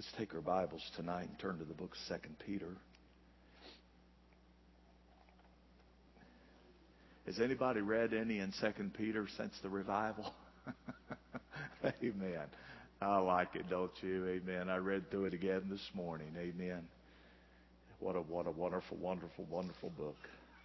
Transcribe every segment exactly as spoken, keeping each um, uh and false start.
Let's take our Bibles tonight and turn to the book of Second Peter. Has anybody read any in Second Peter since the revival? Amen. I like it, don't you? Amen. I read through it again this morning. Amen. What a what a wonderful, wonderful, wonderful book.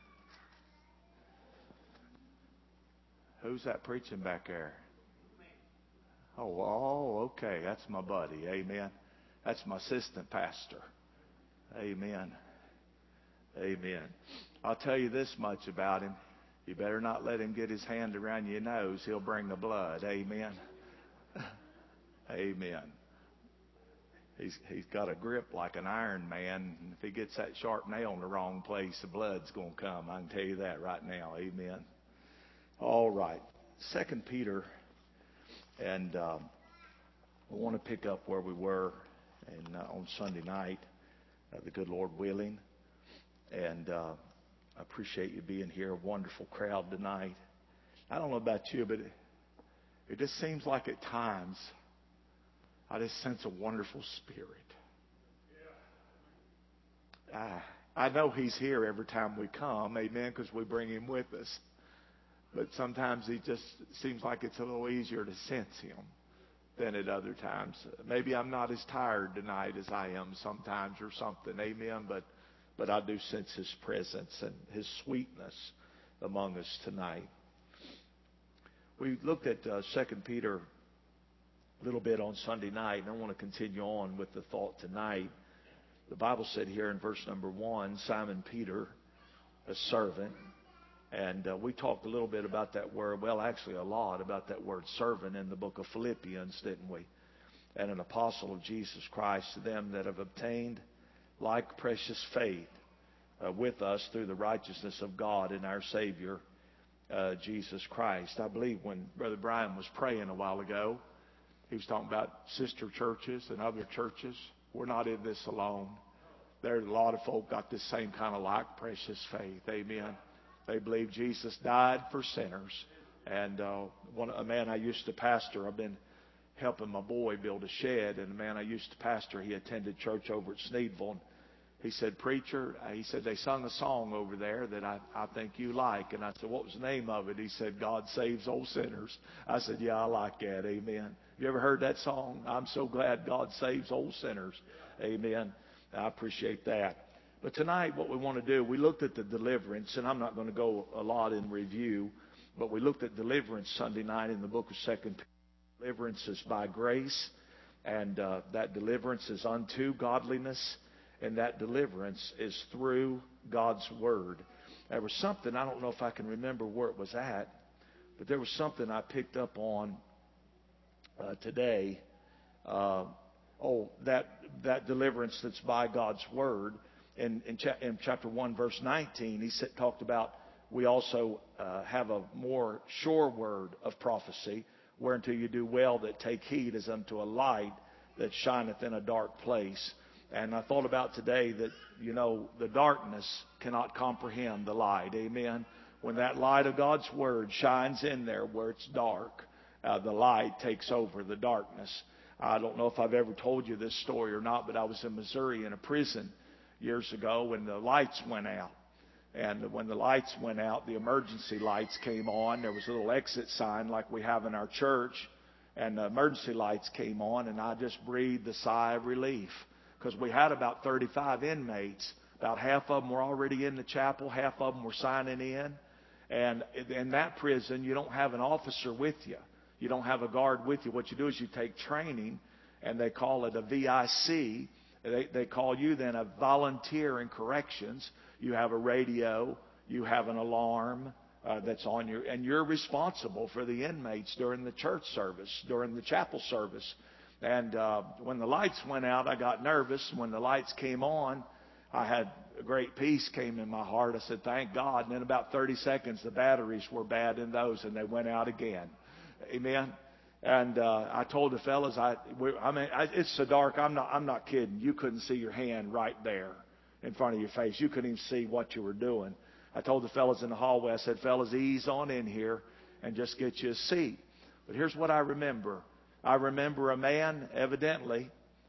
Who's that preaching back there? Oh, oh, okay. That's my buddy. Amen. That's my assistant pastor. Amen. Amen. I'll tell you this much about him. You better not let him get his hand around your nose. He'll bring the blood. Amen. Amen. He's he's got a grip like an Iron Man. And if he gets that sharp nail in the wrong place, the blood's going to come. I can tell you that right now. Amen. All right. Second Peter, and uh, I want to pick up where we were and uh, on Sunday night, uh, the good Lord willing. And uh, I appreciate you being here. A wonderful crowd tonight. I don't know about you, but it, it just seems like at times I just sense a wonderful spirit. I, I know He's here every time we come, amen, because we bring Him with us. But sometimes He just seems like it's a little easier to sense Him than at other times. Maybe I'm not as tired tonight as I am sometimes or something, amen, but but I do sense His presence and His sweetness among us tonight. We looked at uh, Second Peter a little bit on Sunday night, and I want to continue on with the thought tonight. The Bible said here in verse number one, Simon Peter, a servant, and uh, we talked a little bit about that word, well, actually a lot about that word servant in the book of Philippians, didn't we? And an apostle of Jesus Christ to them that have obtained like precious faith uh, with us through the righteousness of God and our Savior, uh, Jesus Christ. I believe when Brother Brian was praying a while ago, he was talking about sister churches and other churches. We're not in this alone. There's a lot of folk got this same kind of like precious faith. Amen. They believe Jesus died for sinners. And uh, one a man I used to pastor, I've been helping my boy build a shed, and a man I used to pastor, he attended church over at Sneedville. And he said, preacher, he said, they sung a song over there that I, I think you like. And I said, what was the name of it? He said, God Saves Old Sinners. I said, yeah, I like that. Amen. You ever heard that song? I'm so glad God saves old sinners. Amen. I appreciate that. But tonight, what we want to do, we looked at the deliverance, and I'm not going to go a lot in review, but we looked at deliverance Sunday night in the book of Second Peter. Deliverance is by grace, and uh, that deliverance is unto godliness, and that deliverance is through God's Word. There was something, I don't know if I can remember where it was at, but there was something I picked up on uh, today. Uh, oh, that that deliverance that's by God's Word. In, in, cha- in chapter one, verse nineteen, he said, talked about we also uh, have a more sure word of prophecy, whereunto you do well that take heed as unto a light that shineth in a dark place. And I thought about today that, you know, the darkness cannot comprehend the light. Amen. When that light of God's Word shines in there where it's dark, uh, the light takes over the darkness. I don't know if I've ever told you this story or not, but I was in Missouri in a prison years ago when the lights went out. And when the lights went out, the emergency lights came on. There was a little exit sign like we have in our church. And the emergency lights came on, and I just breathed a sigh of relief. Because we had about thirty-five inmates. About half of them were already in the chapel. Half of them were signing in. And in that prison, you don't have an officer with you. You don't have a guard with you. What you do is you take training, and they call it a V I C. They, they call you then a volunteer in corrections. You have a radio. You have an alarm uh, that's on your, and you're responsible for the inmates during the church service, during the chapel service. And uh, when the lights went out, I got nervous. When the lights came on, I had a great peace came in my heart. I said, thank God. And in about thirty seconds, the batteries were bad in those, and they went out again. Amen. And uh, I told the fellas, I, we, I mean, I, it's so dark. I'm not, I'm not kidding. You couldn't see your hand right there in front of your face. You couldn't even see what you were doing. I told the fellas in the hallway, I said, fellas, ease on in here and just get you a seat. But here's what I remember. I remember a man, evidently,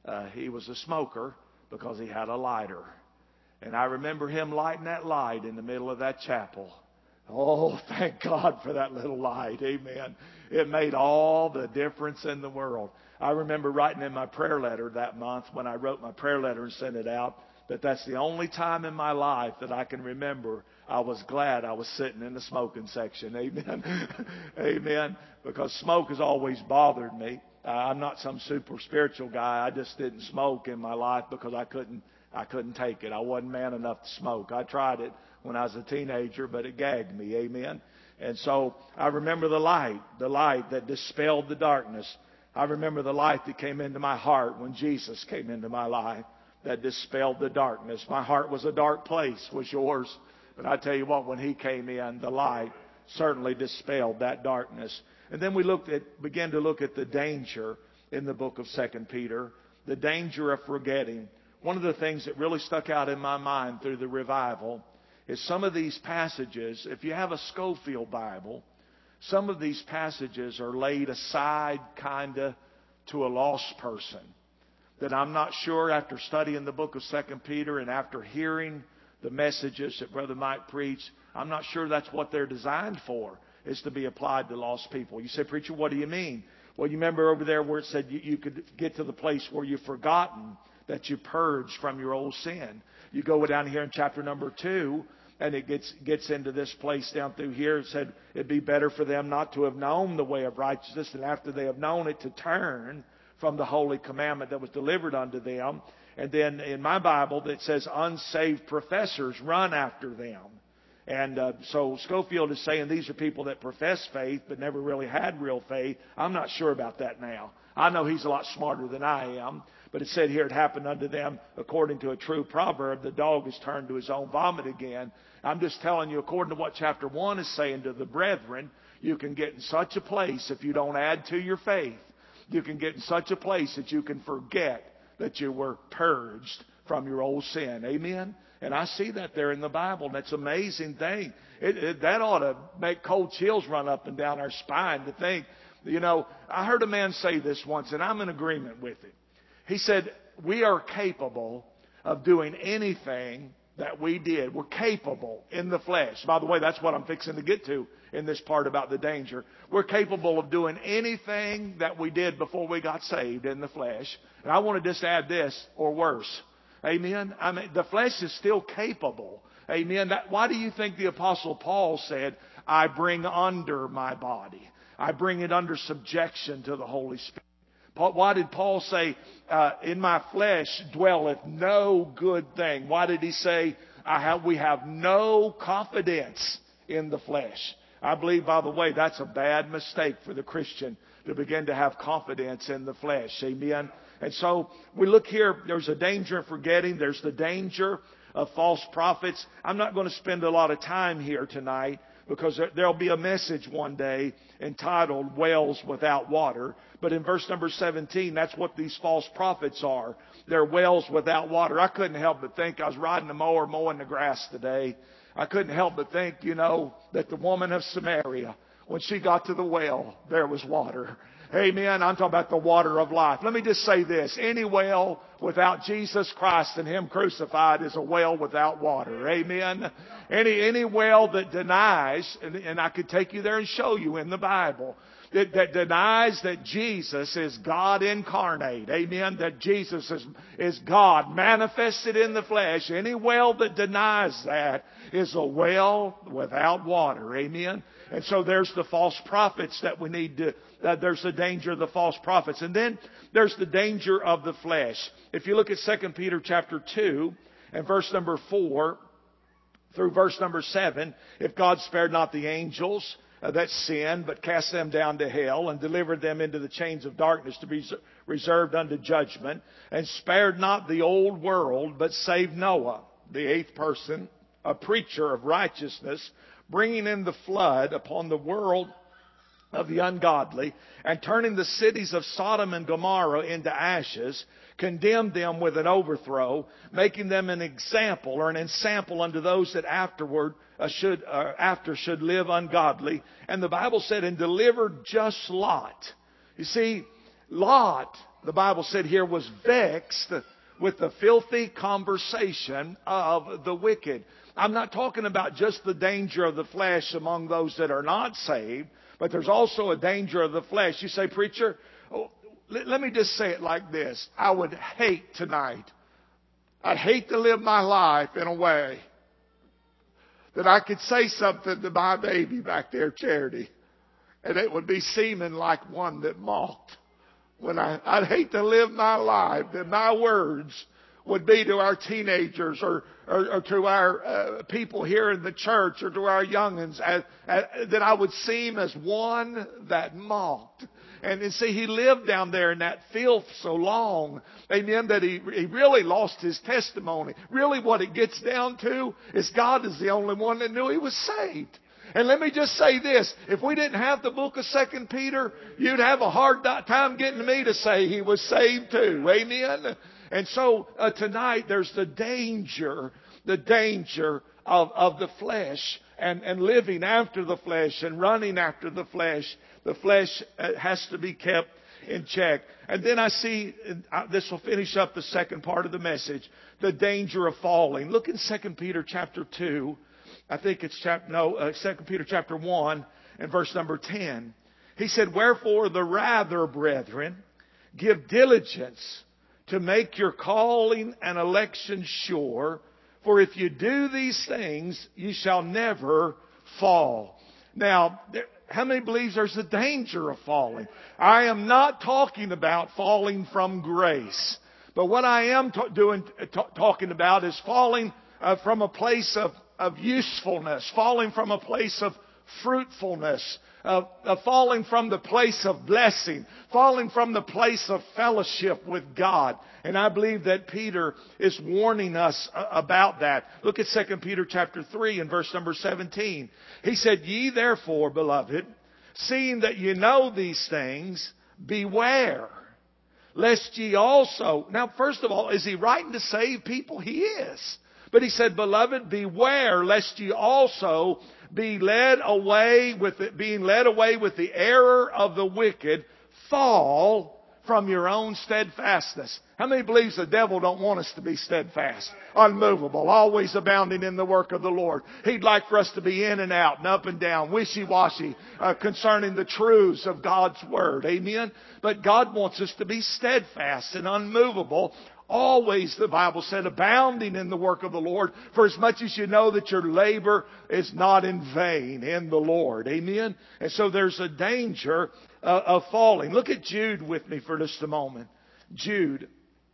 Uh, he was a smoker because he had a lighter. And I remember him lighting that light in the middle of that chapel. Oh, thank God for that little light. Amen. It made all the difference in the world. I remember writing in my prayer letter that month when I wrote my prayer letter and sent it out that that's the only time in my life that I can remember I was glad I was sitting in the smoking section. Amen. Amen. Because smoke has always bothered me. Uh, I'm not some super spiritual guy. I just didn't smoke in my life because I couldn't I couldn't take it. I wasn't man enough to smoke. I tried it when I was a teenager, but it gagged me. Amen. And so I remember the light, the light that dispelled the darkness. I remember the light that came into my heart when Jesus came into my life, that dispelled the darkness. My heart was a dark place, was yours. But I tell you what, when He came in, the light certainly dispelled that darkness. And then we looked at, began to look at the danger in the book of Second Peter, the danger of forgetting. One of the things that really stuck out in my mind through the revival is some of these passages. If you have a Schofield Bible, some of these passages are laid aside kind of to a lost person. That I'm not sure, after studying the book of Second Peter and after hearing the messages that Brother Mike preached, I'm not sure that's what they're designed for, is to be applied to lost people. You say, preacher, what do you mean? Well, you remember over there where it said you, you could get to the place where you've forgotten that you purged from your old sin. You go down here in chapter number two, and it gets gets into this place down through here. It said it'd be better for them not to have known the way of righteousness, and after they have known it, to turn from the holy commandment that was delivered unto them. And then in my Bible, it says unsaved professors run after them. And uh, so Schofield is saying these are people that profess faith but never really had real faith. I'm not sure about that now. I know he's a lot smarter than I am. But it said here, it happened unto them according to a true proverb, the dog is turned to his own vomit again. I'm just telling you, according to what chapter one is saying to the brethren, you can get in such a place if you don't add to your faith. You can get in such a place that you can forget that you were purged from your old sin. Amen? And I see that there in the Bible, and it's an amazing thing. It, it, that ought to make cold chills run up and down our spine to think. You know, I heard a man say this once, and I'm in agreement with it. He said, we are capable of doing anything that we did. We're capable in the flesh. By the way, that's what I'm fixing to get to in this part about the danger. We're capable of doing anything that we did before we got saved in the flesh. And I want to just add this, or worse. Amen? I mean, the flesh is still capable. Amen? That, why do you think the Apostle Paul said, I bring under my body? I bring it under subjection to the Holy Spirit. Paul, why did Paul say, uh, in my flesh dwelleth no good thing? Why did he say, I have, we have no confidence in the flesh? I believe, by the way, that's a bad mistake for the Christian to begin to have confidence in the flesh. Amen? And so we look here, there's a danger of forgetting. There's the danger of false prophets. I'm not going to spend a lot of time here tonight, because there'll be a message one day entitled Wells Without Water. But in verse number seventeen, that's what these false prophets are. They're wells without water. I couldn't help but think, I was riding the mower mowing the grass today. I couldn't help but think, you know, that the woman of Samaria, when she got to the well, there was water. Amen. I'm talking about the water of life. Let me just say this. Any well without Jesus Christ and Him crucified is a well without water. Amen. Any, any well that denies, and, and I could take you there and show you in the Bible, that, that denies that Jesus is God incarnate. Amen. That Jesus is, is God manifested in the flesh. Any well that denies that is a well without water. Amen. And so there's the false prophets that we need to, uh, there's the danger of the false prophets. And then there's the danger of the flesh. If you look at Second Peter chapter two and verse number four through verse number seven, if God spared not the angels uh, that sinned, but cast them down to hell and delivered them into the chains of darkness to be reserved unto judgment, and spared not the old world, but saved Noah, the eighth person, a preacher of righteousness, bringing in the flood upon the world of the ungodly, and turning the cities of Sodom and Gomorrah into ashes, condemned them with an overthrow, making them an example or an ensample unto those that afterward uh, should uh, after should live ungodly. And the Bible said, and delivered just Lot. You see, Lot, the Bible said here, was vexed with the filthy conversation of the wicked. I'm not talking about just the danger of the flesh among those that are not saved, but there's also a danger of the flesh. You say, preacher, oh, let, let me just say it like this. I would hate tonight, I'd hate to live my life in a way that I could say something to my baby back there, Charity, and it would be seeming like one that mocked. When I, I'd hate to live my life that my words would be to our teenagers or, or, or to our uh, people here in the church or to our young'uns as, as, that I would seem as one that mocked. And, and see, he lived down there in that filth so long, amen, that he, he really lost his testimony. Really what it gets down to is God is the only one that knew he was saved. And let me just say this. If we didn't have the book of Second Peter, you'd have a hard time getting me to say he was saved too. Amen? And so uh, tonight there's the danger, the danger of, of the flesh and, and living after the flesh and running after the flesh. The flesh uh, has to be kept in check. And then I see, uh, this will finish up the second part of the message, the danger of falling. Look in Second Peter chapter two. I think it's chapter, no, uh, Second Peter chapter one and verse number ten. He said, wherefore the rather, brethren, give diligence to make your calling and election sure. For if you do these things, you shall never fall. Now, there, how many believes there's a danger of falling? I am not talking about falling from grace. But what I am t- doing, t- talking about is falling uh, from a place of of usefulness, falling from a place of fruitfulness, of, of falling from the place of blessing, falling from the place of fellowship with God. And I believe that Peter is warning us about that. Look at Second Peter chapter three and verse number seventeen. He said, ye therefore, beloved, seeing that you know these things, beware, lest ye also... Now, first of all, is he writing to save people? He is. But he said, beloved, beware lest ye also be led away with it, being led away with the error of the wicked, fall from your own steadfastness. How many believes the devil don't want us to be steadfast, unmovable, always abounding in the work of the Lord? He'd like for us to be in and out and up and down, wishy-washy, uh, concerning the truths of God's Word. Amen? But God wants us to be steadfast and unmovable, always, the Bible said, abounding in the work of the Lord, for as much as you know that your labor is not in vain in the Lord. Amen? And so there's a danger uh, of falling. Look at Jude with me for just a moment. Jude,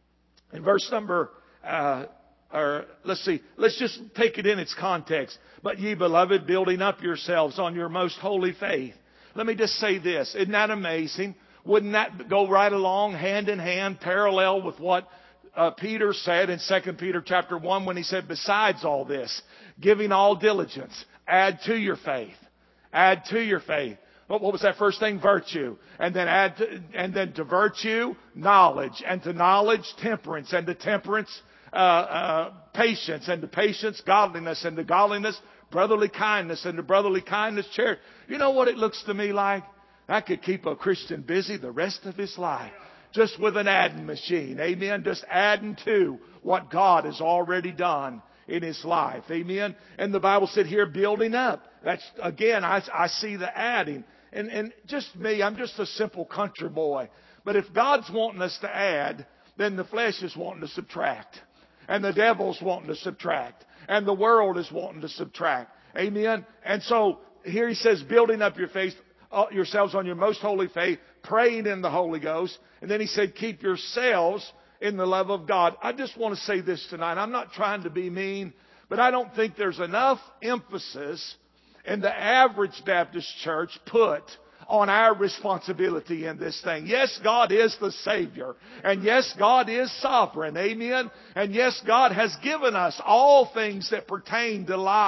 in verse number, uh, or let's see, let's just take it in its context. But ye, beloved, building up yourselves on your most holy faith. Let me just say this. Isn't that amazing? Wouldn't that go right along, hand in hand, parallel with what Uh, Peter said in Second Peter chapter one when he said, besides all this, giving all diligence, add to your faith. Add to your faith. What, what was that first thing? Virtue. And then add to, and then to virtue, knowledge. And to knowledge, temperance. And to temperance, uh, uh, patience. And to patience, godliness. And to godliness, brotherly kindness. And to brotherly kindness, charity. You know what it looks to me like? That could keep a Christian busy the rest of his life. Just with an adding machine. Amen. Just adding to what God has already done in his life. Amen. And the Bible said here, building up. That's, again, I, I see the adding. And, and just me, I'm just a simple country boy. But if God's wanting us to add, then the flesh is wanting to subtract. And the devil's wanting to subtract. And the world is wanting to subtract. Amen. And so here he says, building up your faith, yourselves on your most holy faith, praying in the Holy Ghost. And then he said, keep yourselves in the love of God. I just want to say this tonight. I'm not trying to be mean, but I don't think there's enough emphasis in the average Baptist church put on our responsibility in this thing. Yes, God is the Savior. And yes, God is sovereign. Amen. And yes, God has given us all things that pertain to life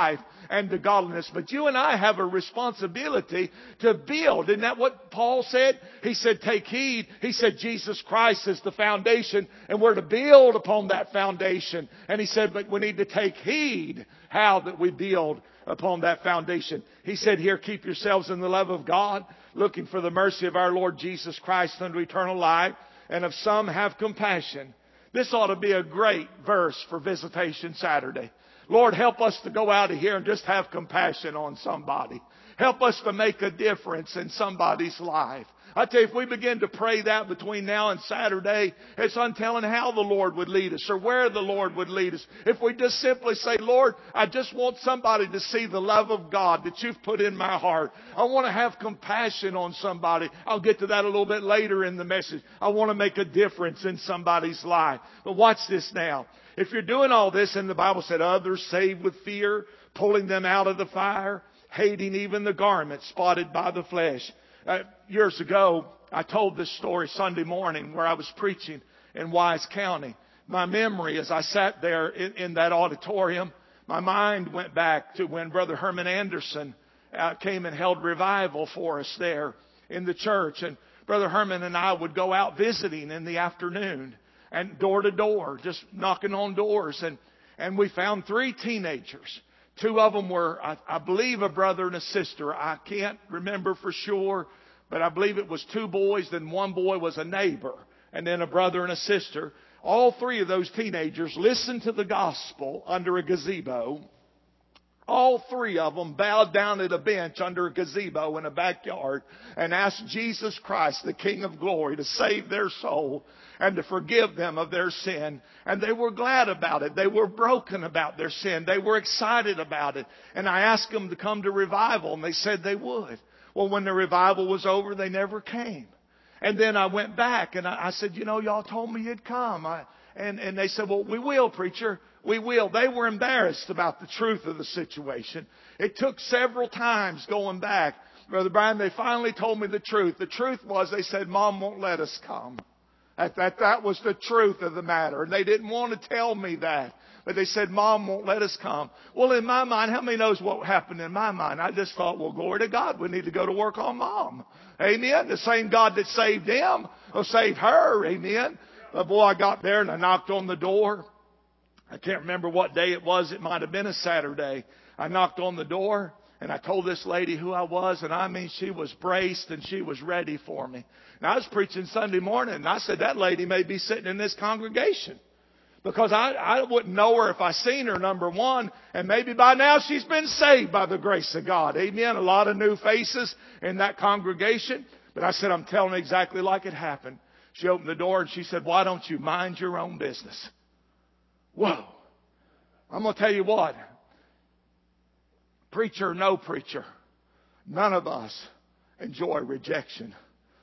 and to godliness. But you and I have a responsibility to build. Isn't that what Paul said? He said, take heed. He said, Jesus Christ is the foundation, and we're to build upon that foundation. And he said, but we need to take heed how that we build upon that foundation. He said here, keep yourselves in the love of God, looking for the mercy of our Lord Jesus Christ unto eternal life, and of some have compassion. This ought to be a great verse for Visitation Saturday. Lord, help us to go out of here and just have compassion on somebody. Help us to make a difference in somebody's life. I tell you, if we begin to pray that between now and Saturday, it's untelling how the Lord would lead us or where the Lord would lead us. If we just simply say, Lord, I just want somebody to see the love of God that you've put in my heart. I want to have compassion on somebody. I'll get to that a little bit later in the message. I want to make a difference in somebody's life. But watch this now. If you're doing all this, and the Bible said others saved with fear, pulling them out of the fire, hating even the garment spotted by the flesh. Uh, years ago, I told this story Sunday morning where I was preaching in Wise County. My memory as I sat there in, in that auditorium, my mind went back to when Brother Herman Anderson uh, came and held revival for us there in the church. And Brother Herman and I would go out visiting in the afternoon and door to door, just knocking on doors. And, and we found three teenagers. Two of them were, I, I believe, a brother and a sister. I can't remember for sure, but I believe it was two boys. Then one boy was a neighbor, and then a brother and a sister. All three of those teenagers listened to the gospel under a gazebo. All three of them bowed down at a bench under a gazebo in a backyard and asked Jesus Christ, the King of Glory, to save their soul and to forgive them of their sin. And they were glad about it. They were broken about their sin. They were excited about it. And I asked them to come to revival, and they said they would. Well, when the revival was over, they never came. And then I went back and I, I said, you know, y'all told me you'd come. I, and, and they said, well, we will, preacher. We will. They were embarrassed about the truth of the situation. It took several times going back. Brother Brian, they finally told me the truth. The truth was they said, Mom won't let us come. That, that, that was the truth of the matter. And they didn't want to tell me that. But they said, Mom won't let us come. Well, in my mind, how many knows what happened in my mind? I just thought, well, glory to God. We need to go to work on Mom. Amen. The same God that saved them will save her. Amen. But boy, I got there and I knocked on the door. I can't remember what day it was. It might have been a Saturday. I knocked on the door and I told this lady who I was, and I mean, she was braced and she was ready for me. Now, I was preaching Sunday morning, and I said, that lady may be sitting in this congregation. Because I, I wouldn't know her if I seen her, number one. And maybe by now she's been saved by the grace of God. Amen. A lot of new faces in that congregation. But I said, I'm telling exactly like it happened. She opened the door and she said, why don't you mind your own business? Whoa. I'm going to tell you what. Preacher, no preacher. None of us enjoy rejection.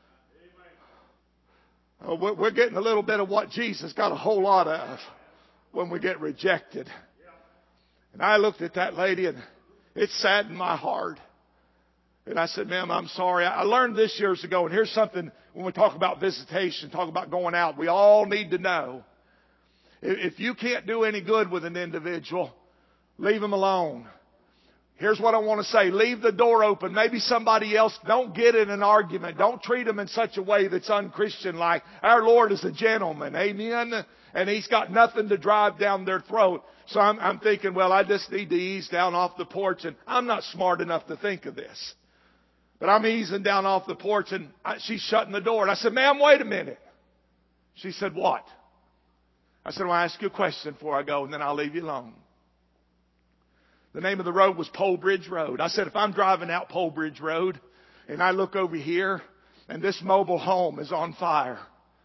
Oh, we're getting a little bit of what Jesus got a whole lot of when we get rejected. And I looked at that lady and it saddened my heart. And I said, ma'am, I'm sorry. I learned this years ago. And here's something when we talk about visitation, talk about going out, we all need to know. If you can't do any good with an individual, leave them alone. Here's what I want to say. Leave the door open. Maybe somebody else, don't get in an argument. Don't treat them in such a way that's unchristian-like. Our Lord is a gentleman. Amen. And He's got nothing to drive down their throat. So I'm, I'm thinking, well, I just need to ease down off the porch. And I'm not smart enough to think of this. But I'm easing down off the porch and I, she's shutting the door. And I said, ma'am, wait a minute. She said, what? I said, well, I'll ask you a question before I go and then I'll leave you alone. The name of the road was Pole Bridge Road. I said, if I'm driving out Pole Bridge Road and I look over here and this mobile home is on fire,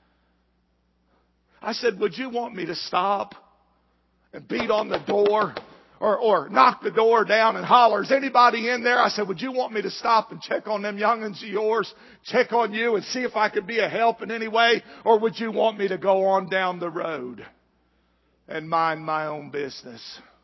I said, would you want me to stop and beat on the door or, or knock the door down and holler, is anybody in there? I said, would you want me to stop and check on them young'uns of yours, check on you and see if I could be a help in any way? Or would you want me to go on down the road and mind my own business?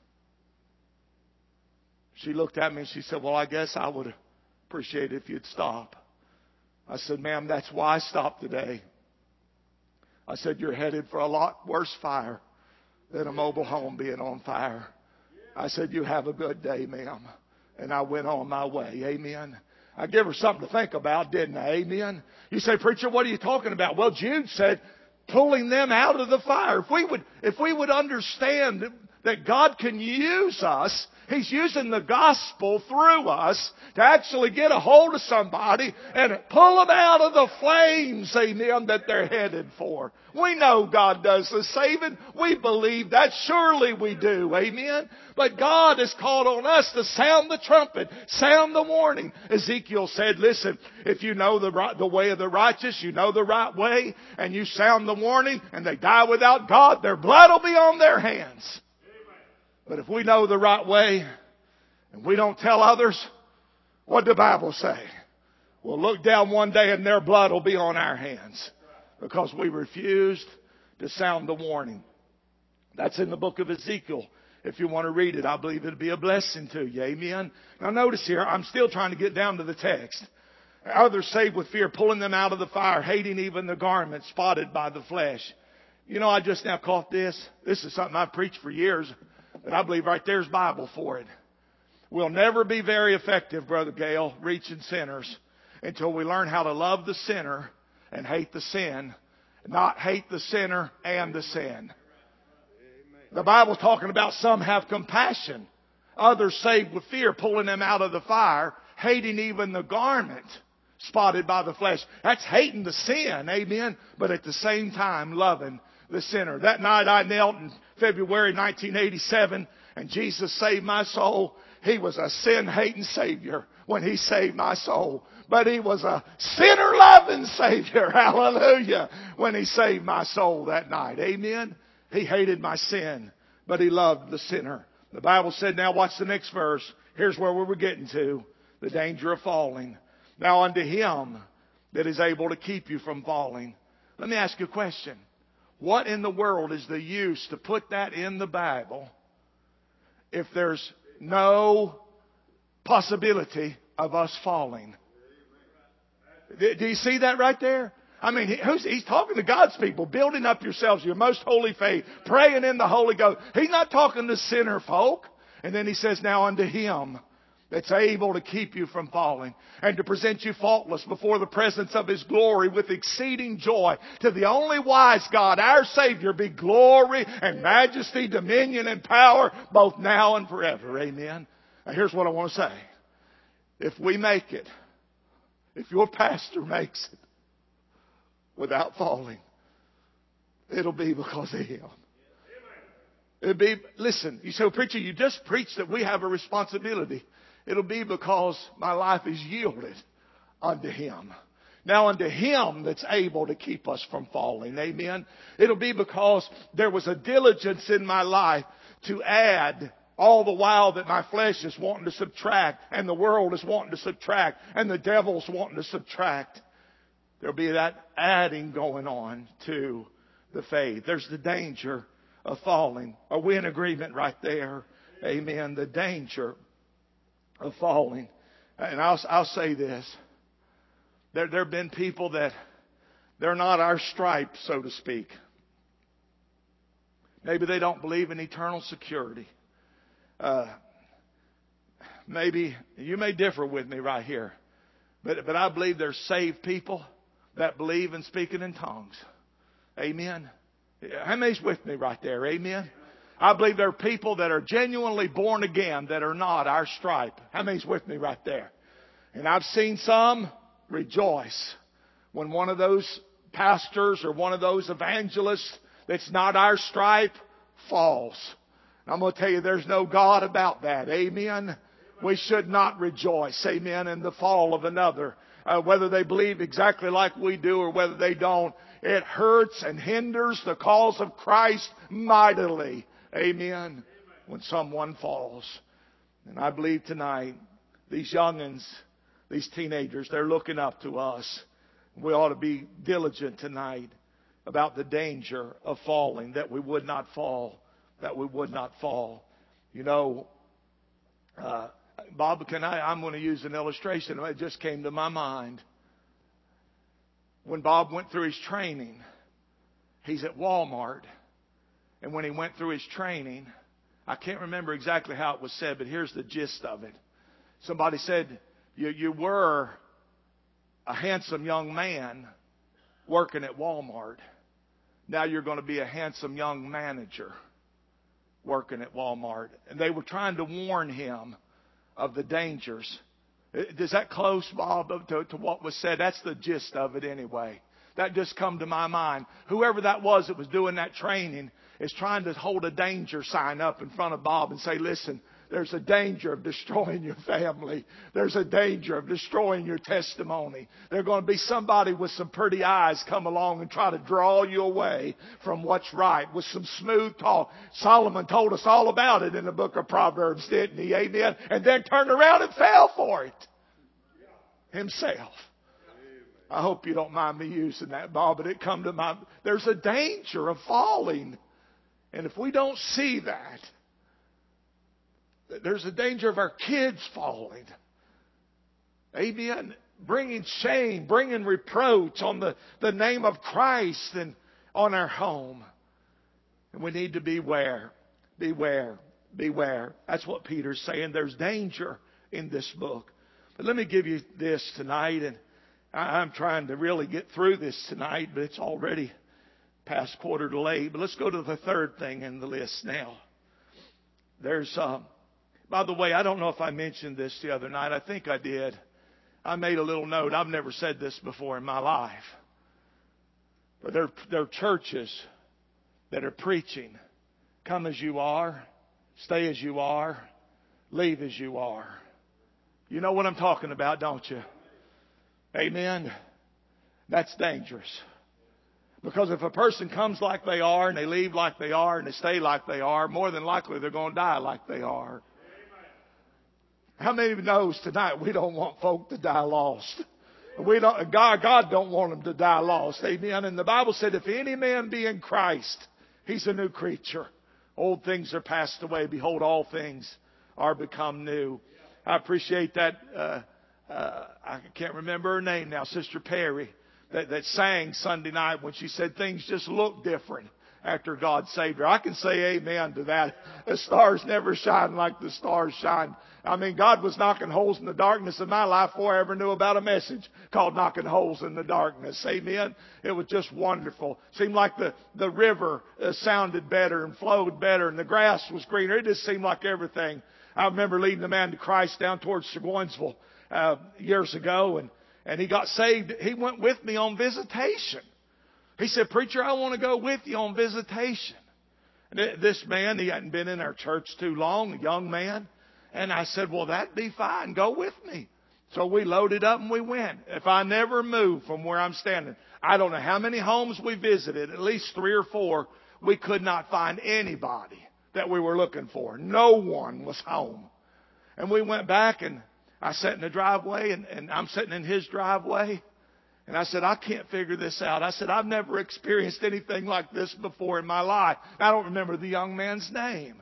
She looked at me and she said, well, I guess I would appreciate it if you'd stop. I said, ma'am, that's why I stopped today. I said, you're headed for a lot worse fire than a mobile home being on fire. I said, you have a good day, ma'am. And I went on my way. Amen. I gave her something to think about, didn't I? Amen. You say, preacher, what are you talking about? Well, Jude said, pulling them out of the fire. If we would, if we would understand that God can use us, He's using the gospel through us to actually get a hold of somebody and pull them out of the flames, amen, that they're headed for. We know God does the saving. We believe that. Surely we do, amen. But God has called on us to sound the trumpet, sound the warning. Ezekiel said, listen, if you know the right, the way of the righteous, you know the right way, and you sound the warning, and they die without God, their blood will be on their hands. But if we know the right way and we don't tell others, what did the Bible say? We'll look down one day and their blood will be on our hands because we refused to sound the warning. That's in the book of Ezekiel. If you want to read it, I believe it'll be a blessing to you. Amen. Now notice here, I'm still trying to get down to the text. Others saved with fear, pulling them out of the fire, hating even the garment spotted by the flesh. You know, I just now caught this. This is something I've preached for years. But I believe right there's Bible for it. We'll never be very effective, Brother Gale, reaching sinners until we learn how to love the sinner and hate the sin, not hate the sinner and the sin. The Bible's talking about some have compassion. Others saved with fear, pulling them out of the fire, hating even the garment spotted by the flesh. That's hating the sin, amen, but at the same time loving the sinner. That night I knelt in February nineteen eighty-seven and Jesus saved my soul. He was a sin-hating Savior when He saved my soul. But He was a sinner-loving Savior, hallelujah, when He saved my soul that night. Amen. He hated my sin, but He loved the sinner. The Bible said, now watch the next verse. Here's where we were getting to. The danger of falling. Now unto Him that is able to keep you from falling. Let me ask you a question. What in the world is the use to put that in the Bible if there's no possibility of us falling? Do you see that right there? I mean, who's, he's talking to God's people, building up yourselves, your most holy faith, praying in the Holy Ghost. He's not talking to sinner folk. And then He says, now unto Him that's able to keep you from falling and to present you faultless before the presence of His glory with exceeding joy. To the only wise God, our Savior, be glory and majesty, dominion and power, both now and forever. Amen. Now here's what I want to say. If we make it, if your pastor makes it without falling, it'll be because of Him. It'll be, listen, you say, well, preacher, you just preached that we have a responsibility. It'll be because my life is yielded unto Him. Now unto Him that's able to keep us from falling. Amen. It'll be because there was a diligence in my life to add all the while that my flesh is wanting to subtract and the world is wanting to subtract and the devil's wanting to subtract. There'll be that adding going on to the faith. There's the danger of falling. Are we in agreement right there? Amen. The danger of falling. And I'll, I'll say this. There, there have been people that they're not our stripe, so to speak. Maybe they don't believe in eternal security. Uh, maybe you may differ with me right here. But, but I believe there's saved people that believe in speaking in tongues. Amen. How many's with me right there? Amen. I believe there are people that are genuinely born again that are not our stripe. How many's with me right there? And I've seen some rejoice when one of those pastors or one of those evangelists that's not our stripe falls. And I'm going to tell you, there's no God about that. Amen. We should not rejoice, amen, in the fall of another. Uh, whether they believe exactly like we do or whether they don't, it hurts and hinders the cause of Christ mightily. Amen. When someone falls. And I believe tonight, these youngins, these teenagers, they're looking up to us. We ought to be diligent tonight about the danger of falling, that we would not fall, that we would not fall. You know, uh, Bob, can I, I'm going to use an illustration. It just came to my mind. When Bob went through his training, he's at Walmart. And when he went through his training, I can't remember exactly how it was said, but here's the gist of it. Somebody said, you, you were a handsome young man working at Walmart. Now you're going to be a handsome young manager working at Walmart. And they were trying to warn him of the dangers. Is that close, Bob, to, to what was said? That's the gist of it anyway. That just come to my mind. Whoever that was that was doing that training is trying to hold a danger sign up in front of Bob and say, listen, there's a danger of destroying your family. There's a danger of destroying your testimony. There's going to be somebody with some pretty eyes come along and try to draw you away from what's right with some smooth talk. Solomon told us all about it in the book of Proverbs, didn't he? Amen. And then turned around and fell for it himself. I hope you don't mind me using that, Bob, but it come to my... There's a danger of falling. And if we don't see that, there's a danger of our kids falling. Amen. Bringing shame, bringing reproach on the, the name of Christ and on our home. And we need to beware, beware, beware. That's what Peter's saying. There's danger in this book. But let me give you this tonight. And I'm trying to really get through this tonight, but it's already past quarter to late. But let's go to the third thing in the list now. There's... Uh, By the way, I don't know if I mentioned this the other night. I think I did. I made a little note. I've never said this before in my life. But there, there are churches that are preaching, come as you are, stay as you are, leave as you are. You know what I'm talking about, don't you? Amen. That's dangerous. Because if a person comes like they are and they leave like they are and they stay like they are, more than likely they're going to die like they are. How many of you knows tonight we don't want folk to die lost? We don't, God, God don't want them to die lost. Amen. And the Bible said, if any man be in Christ, he's a new creature. Old things are passed away. Behold, all things are become new. I appreciate that. Uh, uh, I can't remember her name now, Sister Perry, that, that sang Sunday night when she said things just look different after God saved her. I can say amen to that. The stars never shine like the stars shine. I mean, God was knocking holes in the darkness of my life before I ever knew about a message called knocking holes in the darkness. Amen. It was just wonderful. Seemed like the, the river uh, sounded better and flowed better and the grass was greener. It just seemed like everything. I remember leading a man to Christ down towards Seguinsville uh, years ago, and, and he got saved. He went with me on visitation. He said, preacher, I want to go with you on visitation. And this man, he hadn't been in our church too long, a young man. And I said, well, that'd be fine. Go with me. So we loaded up and we went. If I never moved from where I'm standing, I don't know how many homes we visited, at least three or four. We could not find anybody that we were looking for. No one was home. And we went back and I sat in the driveway and, and I'm sitting in his driveway. And I said, I can't figure this out. I said, I've never experienced anything like this before in my life. I don't remember the young man's name.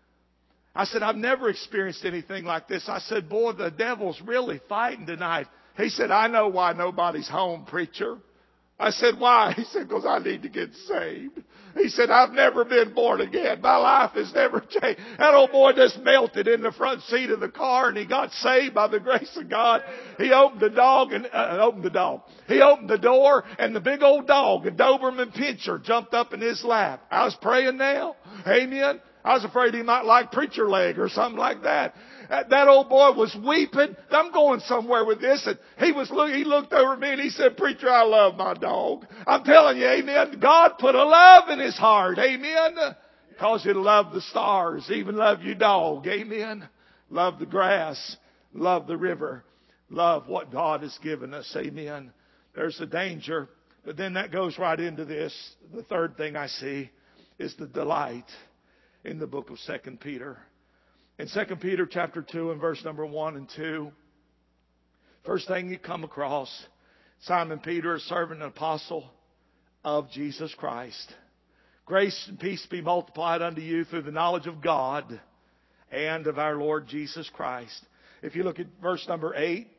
I said, I've never experienced anything like this. I said, boy, the devil's really fighting tonight. He said, I know why nobody's home, preacher. I said, why? He said, because I need to get saved. He said, I've never been born again. My life has never changed. That old boy just melted in the front seat of the car and he got saved by the grace of God. He opened the dog and, uh, opened the dog. He opened the door and the big old dog, a Doberman Pinscher, jumped up in his lap. I was praying now. Amen. I was afraid he might like preacher leg or something like that. That old boy was weeping. I'm going somewhere with this. And he was look, he looked over at me and he said, preacher, I love my dog. I'm telling you, amen. God put a love in his heart. Amen. Cause you to love the stars, even love your dog. Amen. Love the grass. Love the river. Love what God has given us. Amen. There's the danger. But then that goes right into this. The third thing I see is the delight in the book of Second Peter. In Second Peter chapter two and verse number one and two, first thing you come across, Simon Peter, a servant and apostle of Jesus Christ. Grace and peace be multiplied unto you through the knowledge of God and of our Lord Jesus Christ. If you look at verse number eight,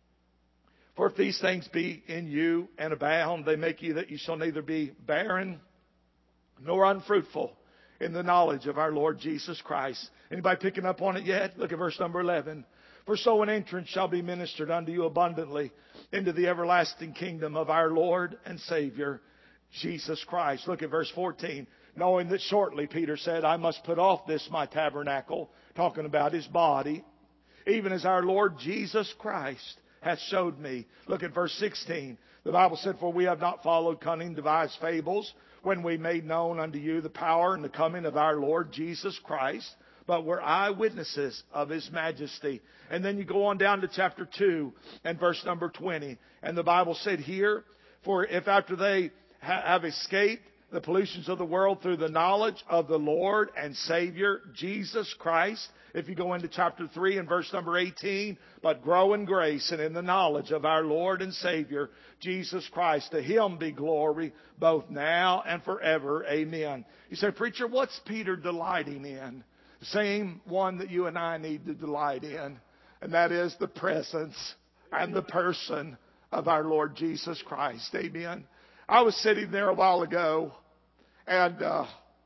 for if these things be in you and abound, they make you that you shall neither be barren nor unfruitful in the knowledge of our Lord Jesus Christ. Anybody picking up on it yet? Look at verse number eleven. For so an entrance shall be ministered unto you abundantly into the everlasting kingdom of our Lord and Savior, Jesus Christ. Look at verse fourteen. Knowing that shortly, Peter said, I must put off this my tabernacle, talking about his body, even as our Lord Jesus Christ hath showed me. Look at verse sixteen. The Bible said, for we have not followed cunning devised fables, when we made known unto you the power and the coming of our Lord Jesus Christ, but were eyewitnesses of His majesty. And then you go on down to chapter two and verse number twenty. And the Bible said here, for if after they ha- have escaped the pollutions of the world through the knowledge of the Lord and Savior, Jesus Christ. If you go into chapter three and verse number eighteen, but grow in grace and in the knowledge of our Lord and Savior, Jesus Christ. To Him be glory, both now and forever. Amen. You say, preacher, what's Peter delighting in? The same one that you and I need to delight in. And that is the presence and the person of our Lord Jesus Christ. Amen. I was sitting there a while ago, and uh,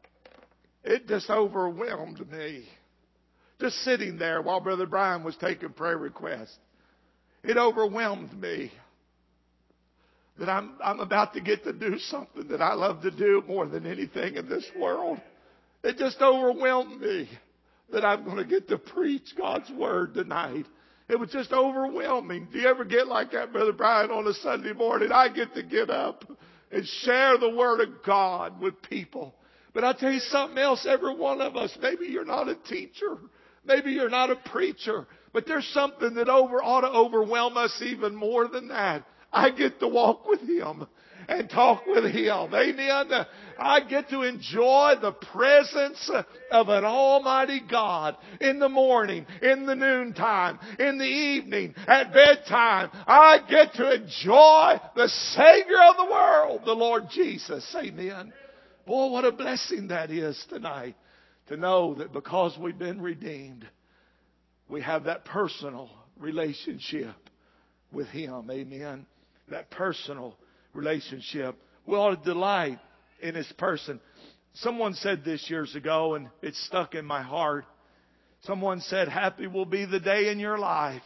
it just overwhelmed me. Just sitting there while Brother Brian was taking prayer requests. It overwhelmed me that I'm, I'm about to get to do something that I love to do more than anything in this world. It just overwhelmed me that I'm going to get to preach God's Word tonight. It was just overwhelming. Do you ever get like that, Brother Brian, on a Sunday morning? I get to get up and share the Word of God with people. But I'll tell you something else. Every one of us, maybe you're not a teacher. Maybe you're not a preacher. But there's something that over ought to overwhelm us even more than that. I get to walk with Him and talk with Him. Amen. I get to enjoy the presence of an almighty God in the morning, in the noontime, in the evening, at bedtime. I get to enjoy the Savior of the world, the Lord Jesus. Amen. Boy, what a blessing that is tonight, to know that because we've been redeemed, we have that personal relationship with Him. Amen. That personal relationship. We ought to delight in His person. Someone said this years ago, and it stuck in my heart. Someone said, happy will be the day in your life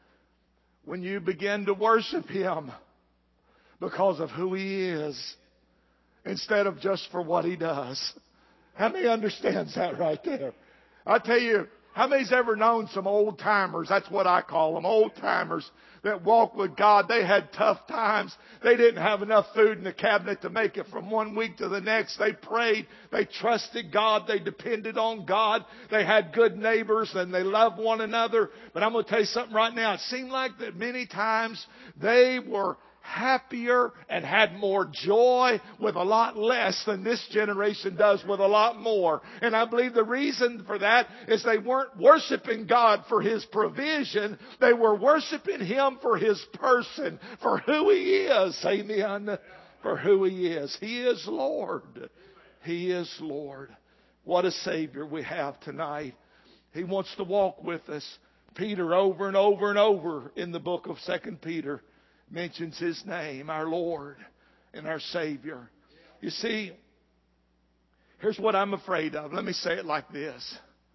when you begin to worship Him because of who He is, instead of just for what He does. How many understands that right there? I tell you, how many's ever known some old timers? That's what I call them, old timers that walk with God. They had tough times. They didn't have enough food in the cabinet to make it from one week to the next. They prayed. They trusted God. They depended on God. They had good neighbors and they loved one another. But I'm going to tell you something right now. It seemed like that many times they were happier and had more joy with a lot less than this generation does with a lot more. And I believe the reason for that is they weren't worshiping God for His provision. They were worshiping Him for His person, for who He is. Amen. For who He is. He is Lord. He is Lord. What a Savior we have tonight. He wants to walk with us. Peter, over and over and over in the book of Second Peter, mentions His name, our Lord and our Savior. You see, here's what I'm afraid of. Let me say it like this.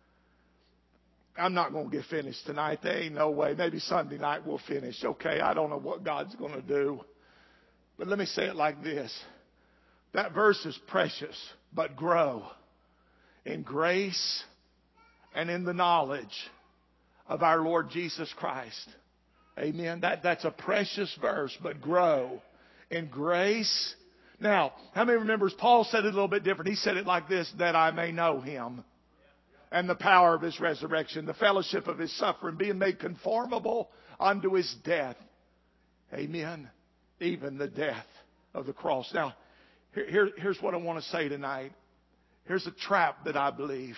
I'm not going to get finished tonight. There ain't no way. Maybe Sunday night we'll finish. Okay, I don't know what God's going to do. But let me say it like this. That verse is precious, but grow in grace and in the knowledge of our Lord Jesus Christ. Amen. That, that's a precious verse, but grow in grace. Now, how many remembers Paul said it a little bit different? He said it like this, that I may know Him and the power of His resurrection, the fellowship of His suffering, being made conformable unto His death. Amen. Even the death of the cross. Now, here, here, here's what I want to say tonight. Here's a trap that I believe.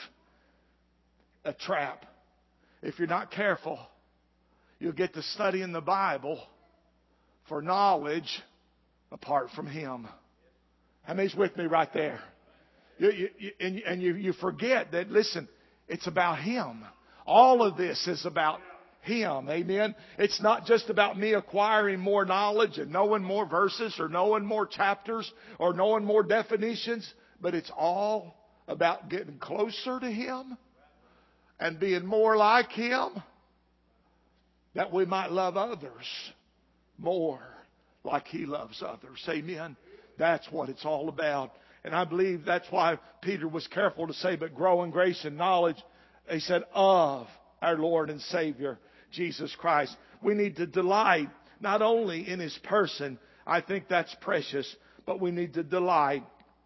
A trap. If you're not careful, you'll get to studying the Bible for knowledge apart from Him. How many's with me right there? You, you, you, and and you, you forget that, listen, it's about Him. All of this is about Him. Amen. It's not just about me acquiring more knowledge and knowing more verses or knowing more chapters or knowing more definitions, but it's all about getting closer to Him and being more like Him, that we might love others more like He loves others. Amen. That's what it's all about. And I believe that's why Peter was careful to say, but grow in grace and knowledge, he said, of our Lord and Savior, Jesus Christ. We need to delight not only in His person, I think that's precious, but we need to delight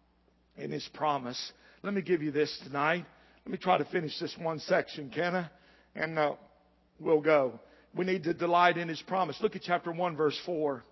in His promise. Let me give you this tonight. Let me try to finish this one section, can I? And uh, we'll go. We need to delight in His promise. Look at chapter one, verse four.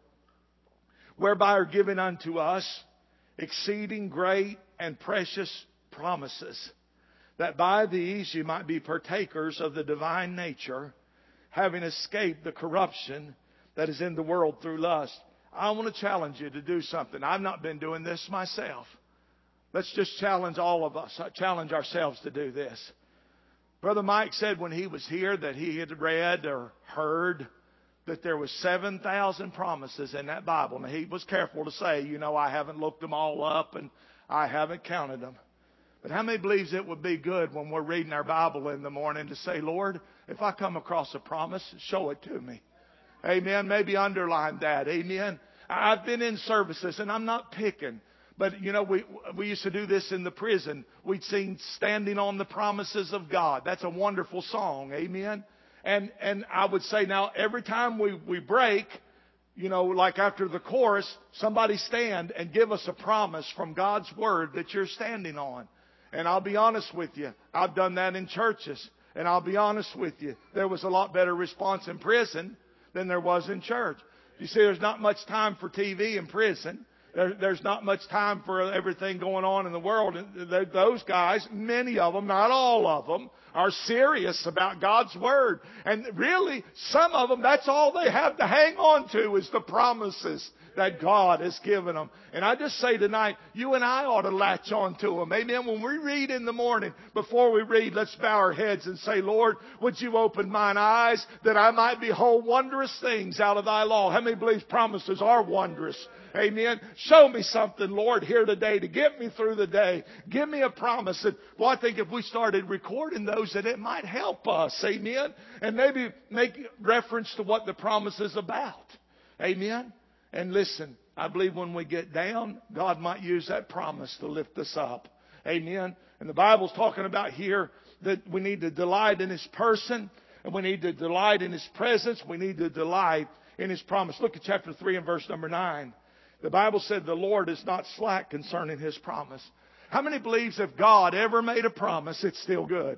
Whereby are given unto us exceeding great and precious promises, that by these you might be partakers of the divine nature, having escaped the corruption that is in the world through lust. I want to challenge you to do something. I've not been doing this myself. Let's just challenge all of us, challenge ourselves to do this. Brother Mike said when he was here that he had read or heard that there was seven thousand promises in that Bible. Now, he was careful to say, you know, I haven't looked them all up and I haven't counted them. But how many believes it would be good when we're reading our Bible in the morning to say, Lord, if I come across a promise, show it to me. Amen. Maybe underline that. Amen. I've been in services, and I'm not picking. But, you know, we we used to do this in the prison. We'd sing Standing on the Promises of God. That's a wonderful song. Amen. And and I would say now, every time we, we break, you know, like after the chorus, somebody stand and give us a promise from God's Word that you're standing on. And I'll be honest with you, I've done that in churches. And I'll be honest with you, there was a lot better response in prison than there was in church. You see, there's not much time for T V in prison. There, there's not much time for everything going on in the world. And those guys, many of them, not all of them, are serious about God's Word. And really, some of them, that's all they have to hang on to is the promises that God has given them. And I just say tonight, you and I ought to latch on to them. Amen. When we read in the morning, before we read, let's bow our heads and say, Lord, would you open mine eyes that I might behold wondrous things out of thy law? How many believe promises are wondrous? Amen. Show me something, Lord, here today to get me through the day. Give me a promise. And, well, I think if we started recording those, that it might help us. Amen. And maybe make reference to what the promise is about. Amen. And listen, I believe when we get down, God might use that promise to lift us up. Amen. And the Bible's talking about here that we need to delight in His person, and we need to delight in His presence. We need to delight in His promise. Look at chapter three and verse number nine. The Bible said the Lord is not slack concerning His promise. How many believes if God ever made a promise, it's still good?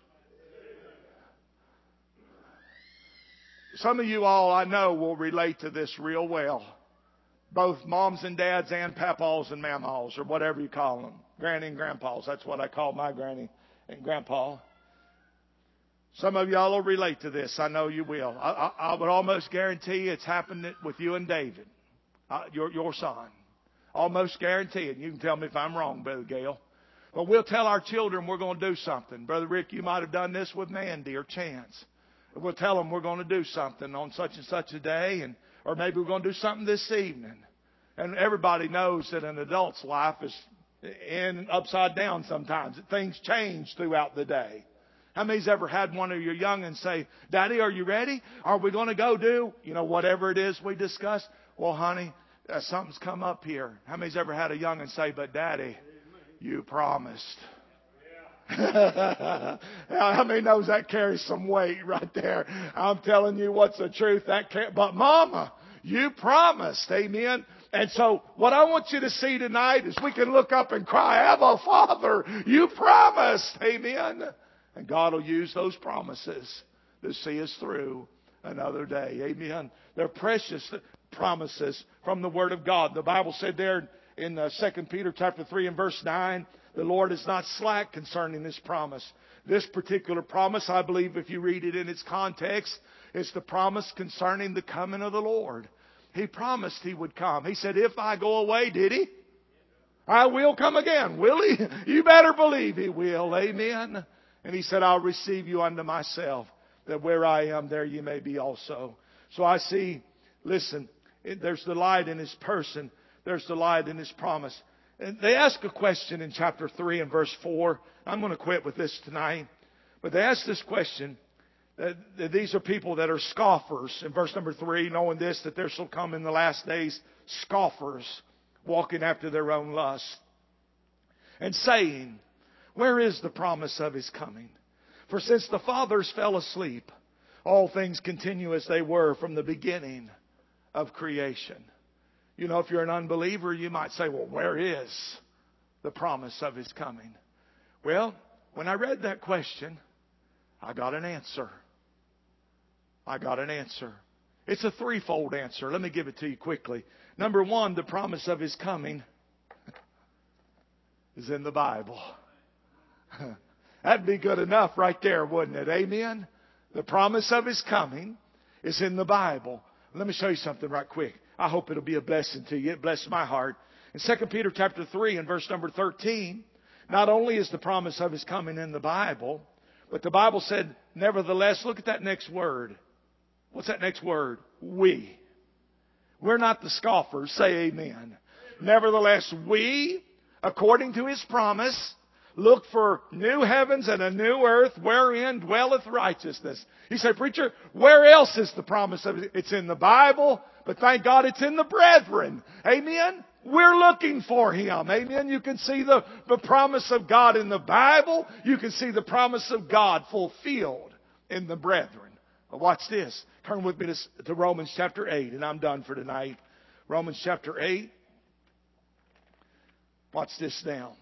Some of you all I know will relate to this real well. Both moms and dads and papaws and mamaws, or whatever you call them. Granny and grandpas. That's what I call my granny and grandpa. Some of y'all will relate to this. I know you will. I, I, I would almost guarantee it's happened with you and David. Uh, your, your son. Almost guaranteed. You can tell me if I'm wrong, Brother Gale. But we'll tell our children we're going to do something. Brother Rick, you might have done this with Mandy or Chance. We'll tell them we're going to do something on such and such a day, and or maybe we're going to do something this evening. And everybody knows that an adult's life is in upside down sometimes. Things change throughout the day. How many's ever had one of your young'uns say, Daddy, are you ready? Are we going to go do, you know, whatever it is we discussed? Well, honey, uh, something's come up here. How many's ever had a young'un say, but Daddy, you promised? How many knows that carries some weight right there? I'm telling you what's the truth. That can't, but Mama, you promised. Amen. And so what I want you to see tonight is we can look up and cry, Abba, Father, you promised. Amen. And God will use those promises to see us through another day. Amen. They're precious promises from the Word of God. The Bible said there in uh, Second Peter chapter three and verse nine, the Lord is not slack concerning His promise. This particular promise, I believe, if you read it in its context, is the promise concerning the coming of the Lord. He promised He would come. He said, if I go away, did He? I will come again. Will He? You better believe He will. Amen. And He said, I'll receive you unto myself, that where I am, there you may be also. So I see, listen, there's delight in His person. There's delight in His promise. And they ask a question in chapter three and verse four. I'm going to quit with this tonight. But they ask this question. That, that these are people that are scoffers. In verse number three, knowing this, that there shall come in the last days scoffers, walking after their own lust, and saying, where is the promise of His coming? For since the fathers fell asleep, all things continue as they were from the beginning of creation. You know, if you're an unbeliever, you might say, well, where is the promise of His coming? Well, when I read that question, I got an answer. I got an answer. It's a threefold answer. Let me give it to you quickly. Number one, the promise of His coming is in the Bible. That'd be good enough right there, wouldn't it? Amen? The promise of His coming is in the Bible. Let me show you something right quick. I hope it'll be a blessing to you. It blessed my heart. In Second Peter chapter three and verse number thirteen, not only is the promise of His coming in the Bible, but the Bible said, nevertheless, look at that next word. What's that next word? We. We're not the scoffers. Say amen. Nevertheless, we, according to His promise, look for new heavens and a new earth wherein dwelleth righteousness. You say, preacher, where else is the promise of it? It's in the Bible, but thank God it's in the brethren. Amen? We're looking for Him. Amen? You can see the, the promise of God in the Bible. You can see the promise of God fulfilled in the brethren. Well, watch this. Turn with me to, to Romans chapter eight, and I'm done for tonight. Romans chapter eight. Watch this now.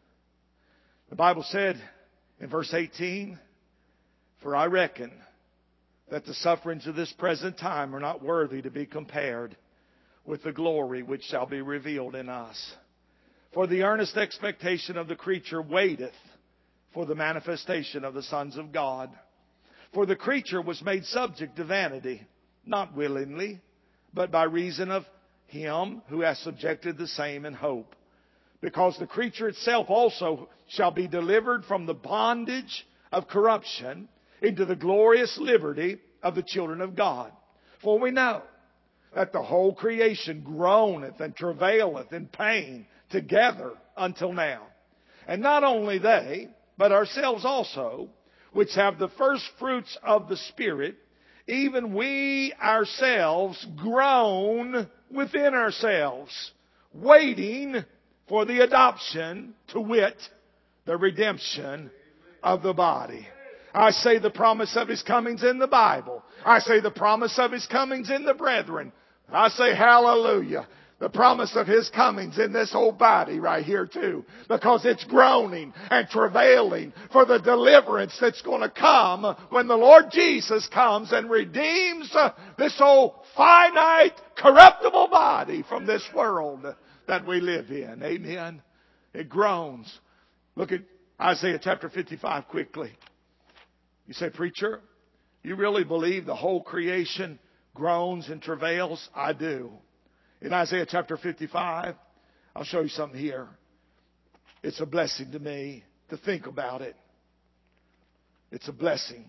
The Bible said in verse eighteen, for I reckon that the sufferings of this present time are not worthy to be compared with the glory which shall be revealed in us. For the earnest expectation of the creature waiteth for the manifestation of the sons of God. For the creature was made subject to vanity, not willingly, but by reason of Him who has subjected the same in hope. Because the creature itself also shall be delivered from the bondage of corruption into the glorious liberty of the children of God. For we know that the whole creation groaneth and travaileth in pain together until now. And not only they, but ourselves also, which have the first fruits of the Spirit, even we ourselves groan within ourselves, waiting for the adoption, to wit, the redemption of the body. I say the promise of His coming's in the Bible. I say the promise of His coming's in the brethren. I say hallelujah. The promise of His coming's in this old body right here too. Because it's groaning and travailing for the deliverance that's going to come when the Lord Jesus comes and redeems this old finite, corruptible body from this world that we live in. Amen. It groans. Look at Isaiah chapter fifty-five quickly. You say, preacher, you really believe the whole creation groans and travails? I do. In Isaiah chapter fifty-five, I'll show you something here. It's a blessing to me to think about it. It's a blessing.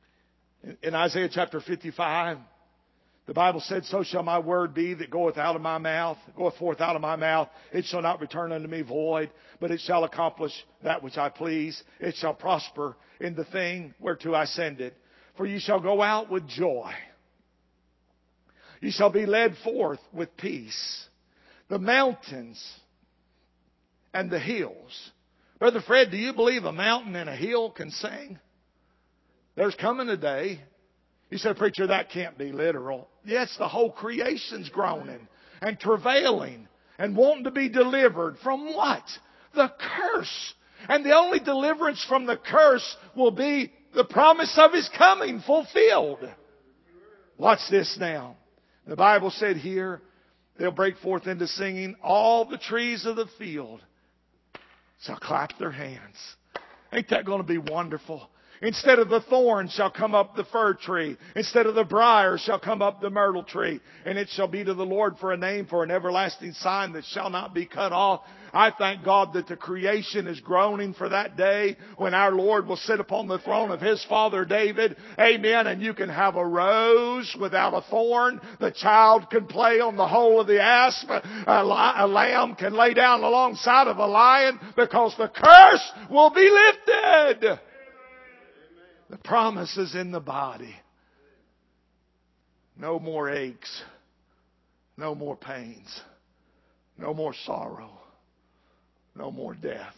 In, in Isaiah chapter fifty-five, the Bible said, so shall my word be that goeth out of my mouth, goeth forth out of my mouth. It shall not return unto me void, but it shall accomplish that which I please. It shall prosper in the thing whereto I send it. For ye shall go out with joy. You shall be led forth with peace. The mountains and the hills. Brother Fred, do you believe a mountain and a hill can sing? There's coming a day. You said, preacher, that can't be literal. Yes, the whole creation's groaning and travailing and wanting to be delivered from what? The curse. And the only deliverance from the curse will be the promise of His coming fulfilled. Watch this now. The Bible said here, they'll break forth into singing. All the trees of the field shall clap their hands. Ain't that going to be wonderful? Instead of the thorn shall come up the fir tree. Instead of the briar shall come up the myrtle tree. And it shall be to the Lord for a name, for an everlasting sign that shall not be cut off. I thank God that the creation is groaning for that day when our Lord will sit upon the throne of His father David. Amen. And you can have a rose without a thorn. The child can play on the hole of the asp. A, a lamb can lay down alongside of a lion, because the curse will be lifted. The promise is in the body. No more aches. No more pains. No more sorrow. No more death.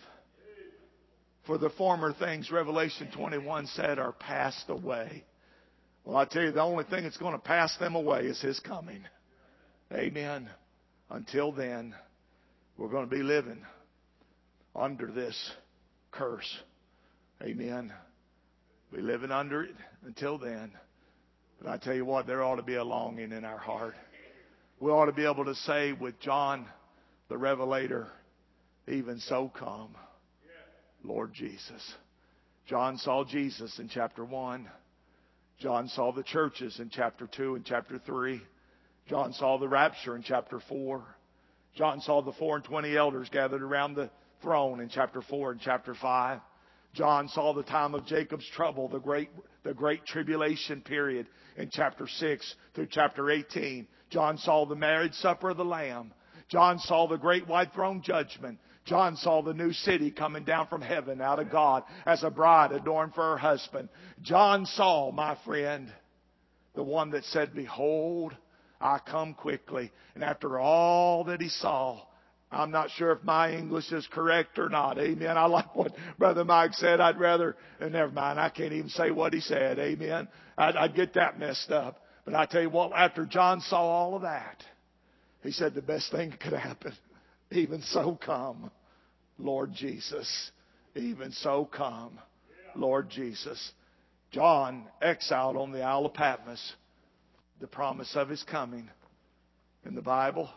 For the former things, Revelation twenty-one said, are passed away. Well, I tell you, the only thing that's going to pass them away is His coming. Amen. Until then, we're going to be living under this curse. Amen. Be living under it until then. But I tell you what, there ought to be a longing in our heart. We ought to be able to say with John the Revelator, even so come, Lord Jesus. John saw Jesus in chapter one. John saw the churches in chapter two and chapter three. John saw the rapture in chapter four. John saw the four and twenty elders gathered around the throne in chapter four and chapter five. John saw the time of Jacob's trouble, the great, the great tribulation period in chapter six through chapter eighteen. John saw the marriage supper of the Lamb. John saw the great white throne judgment. John saw the new city coming down from heaven out of God as a bride adorned for her husband. John saw, my friend, the one that said, behold, I come quickly. And after all that he saw, I'm not sure if my English is correct or not. Amen. I like what Brother Mike said. I'd rather, and never mind, I can't even say what he said. Amen. I'd, I'd get that messed up. But I tell you what, after John saw all of that, he said the best thing that could happen, even so come, Lord Jesus. Even so come, Lord Jesus. John, exiled on the Isle of Patmos, the promise of His coming in the Bible.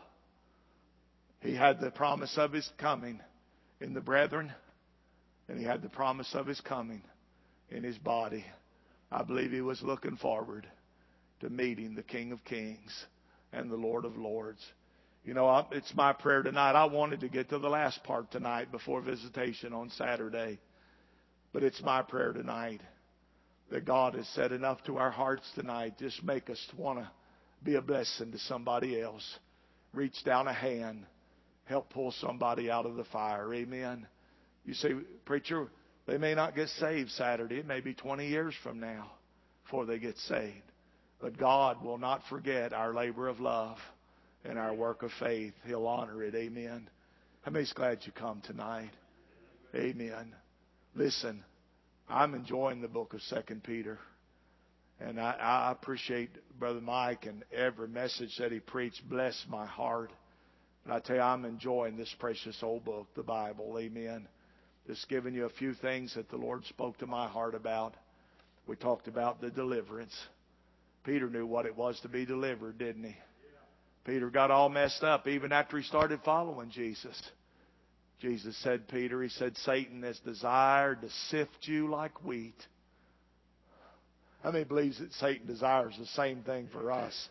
He had the promise of His coming in the brethren, and he had the promise of His coming in his body. I believe he was looking forward to meeting the King of Kings and the Lord of Lords. You know, it's my prayer tonight. I wanted to get to the last part tonight before visitation on Saturday. But it's my prayer tonight that God has said enough to our hearts tonight. Just make us want to be a blessing to somebody else. Reach down a hand. Help pull somebody out of the fire. Amen. You say, preacher, they may not get saved Saturday. It may be twenty years from now before they get saved. But God will not forget our labor of love and our work of faith. He'll honor it. Amen. How many's glad you come tonight? Amen. Listen, I'm enjoying the book of Second Peter. And I, I appreciate Brother Mike and every message that he preached. Bless my heart. And I tell you, I'm enjoying this precious old book, the Bible. Amen. Just giving you a few things that the Lord spoke to my heart about. We talked about the deliverance. Peter knew what it was to be delivered, didn't he? Peter got all messed up even after he started following Jesus. Jesus said, Peter, he said, Satan has desired to sift you like wheat. How many believes that Satan desires the same thing for us?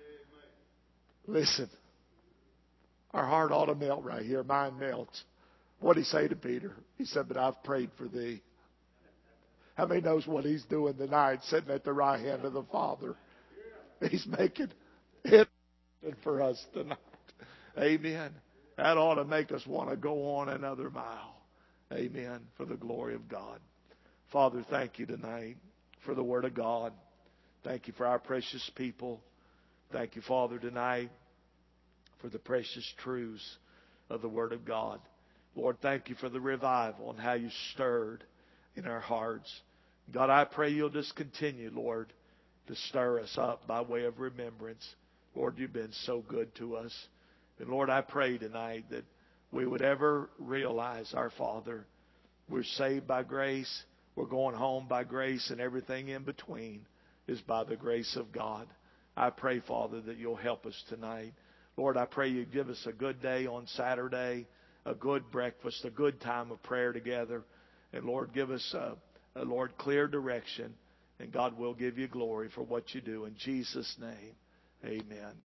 Listen, our heart ought to melt right here. Mine melts. What did he say to Peter? He said, but I've prayed for thee. How many knows what he's doing tonight, sitting at the right hand of the Father? He's making it for us tonight. Amen. That ought to make us want to go on another mile. Amen. For the glory of God. Father, thank you tonight for the Word of God. Thank you for our precious people. Thank you, Father, tonight for the precious truths of the Word of God. Lord, thank you for the revival and how you stirred in our hearts. God, I pray you'll just continue, Lord, to stir us up by way of remembrance. Lord, you've been so good to us. And Lord, I pray tonight that we would ever realize, our Father, we're saved by grace, we're going home by grace, and everything in between is by the grace of God. I pray, Father, that you'll help us tonight. Lord, I pray you give us a good day on Saturday, a good breakfast, a good time of prayer together. And Lord, give us a, uh, Lord, clear direction. And God will give you glory for what you do. In Jesus' name, amen.